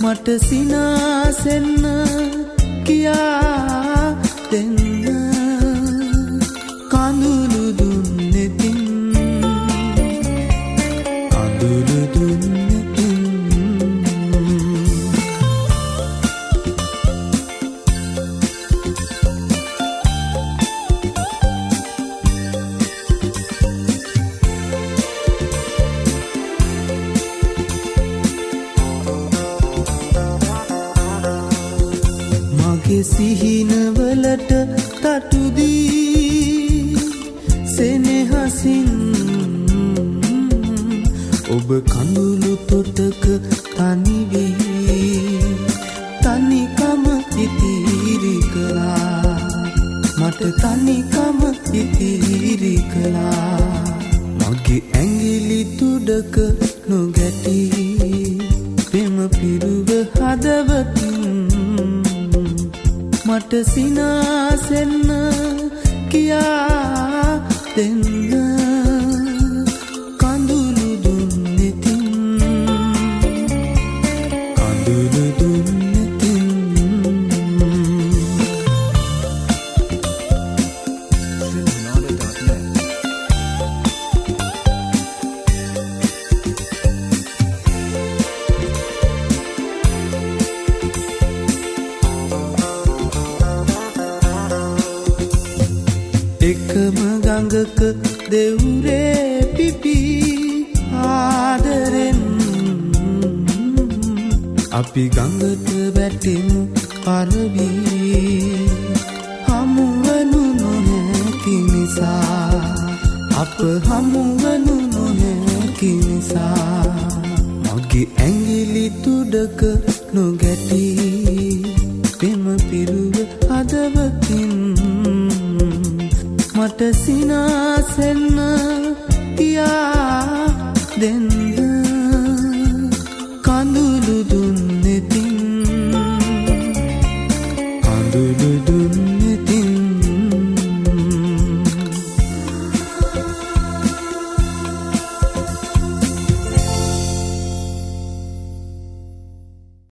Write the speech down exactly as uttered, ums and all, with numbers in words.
මට සිනාසෙන්න කියා දෙන්න කඳුළු දුන්නෙතින් කඳුළු දුන්නෙතින් මගේ සිහිනවලට තටුදී සෙනෙහසින් ඔබ කඳුළු තොටක තනි වී තනිකම ඉතිරි කළා මට තනිකම ඉතිරි කළා මගේ ඇඟිලි තුඩක නොගැටි පෙම පිරුව හදවතින් මට සිනාසෙන්න කියා දෙන්න කඳුළු දුන්නෙතින් කඳුළු දුන්නෙතින් එකම ගඟක දෙවුරේ පිපි ආදරෙන් අපි ගඟට වැටෙමු පරවි හමුවනු නොහැකි නිසා අප හමුවනු නොහැකි නිසා මගේ ඇඟිලි තුඩක නොගැටි පෙම පිරුව හදවතින් මට සිනා